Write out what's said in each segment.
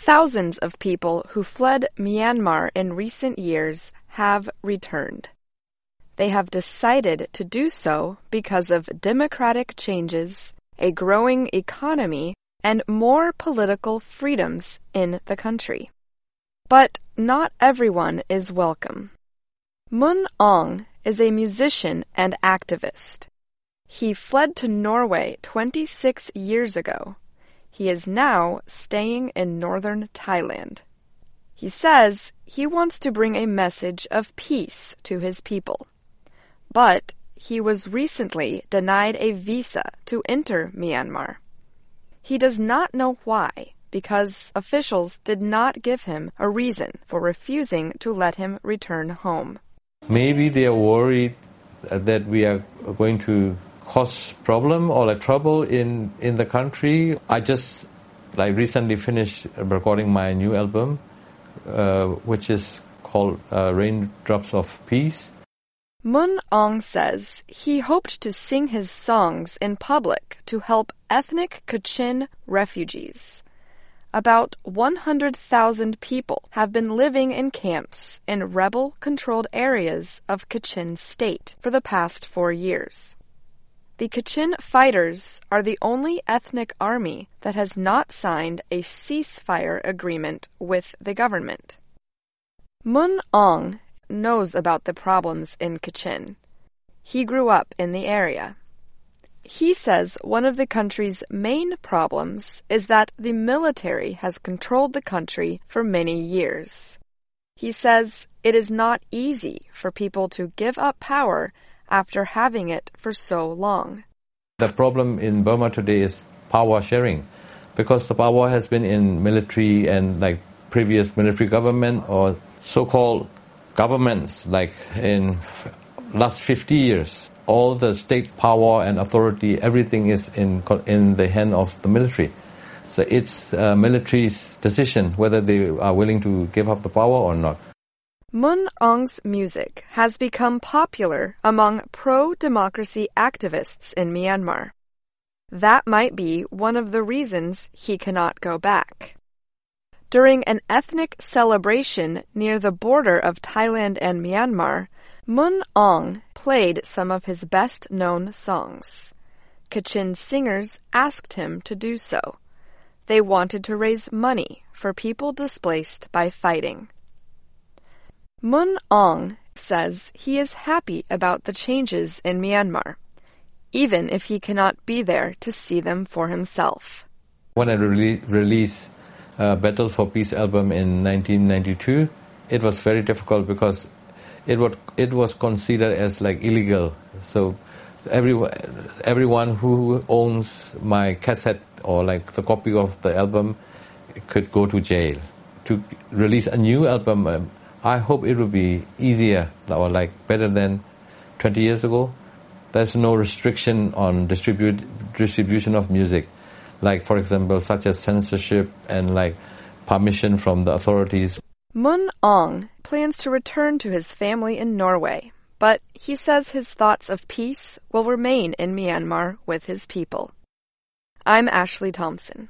Thousands of people who fled Myanmar in recent years have returned. They have decided to do so because of democratic changes, a growing economy, and more political freedoms in the country. But not everyone is welcome. Mun Aung is a musician and activist. He fled to Norway 26 years ago. He is now staying in northern Thailand. He says he wants to bring a message of peace to his people. But he was recently denied a visa to enter Myanmar. He does not know why, because officials did not give him a reason for refusing to let him return home. Maybe they are worried that we are going to cause problem or trouble in the country. I just recently finished recording my new album, which is called Raindrops of Peace. Mun Aung says he hoped to sing his songs in public to help ethnic Kachin refugees. About 100,000 people have been living in camps in rebel-controlled areas of Kachin State for the past 4 years. The Kachin fighters are the only ethnic army that has not signed a ceasefire agreement with the government. Mun Aung knows about the problems in Kachin. He grew up in the area. He says one of the country's main problems is that the military has controlled the country for many years. He says it is not easy for people to give up power after having it for so long. The problem in Burma today is power sharing, because the power has been in military and previous military government or so-called governments in last 50 years. All the state power and authority, everything is in the hand of the military. So it's military's decision whether they are willing to give up the power or not. Mun Aung's music has become popular among pro-democracy activists in Myanmar. That might be one of the reasons he cannot go back. During an ethnic celebration near the border of Thailand and Myanmar, Mun Aung played some of his best-known songs. Kachin singers asked him to do so. They wanted to raise money for people displaced by fighting. Mun Aung says he is happy about the changes in Myanmar, even if he cannot be there to see them for himself. When I released Battle for Peace album in 1992, it was very difficult because it was considered as illegal. So everyone who owns my cassette or the copy of the album could go to jail. To release a new album, I hope it will be easier or better than 20 years ago. There's no restriction on distribution of music, for example, such as censorship and permission from the authorities. Mun Aung plans to return to his family in Norway, but he says his thoughts of peace will remain in Myanmar with his people. I'm Ashley Thompson.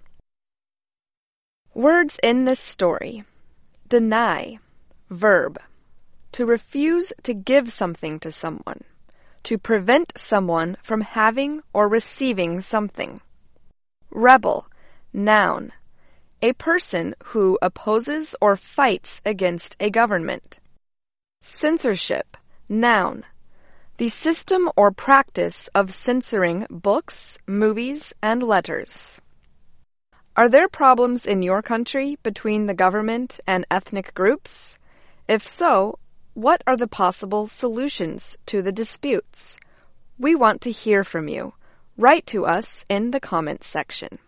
Words in this story: deny, verb, to refuse to give something to someone, to prevent someone from having or receiving something. Rebel, noun, a person who opposes or fights against a government. Censorship, noun, the system or practice of censoring books, movies, and letters. Are there problems in your country between the government and ethnic groups? If so, what are the possible solutions to the disputes? We want to hear from you. Write to us in the comments section.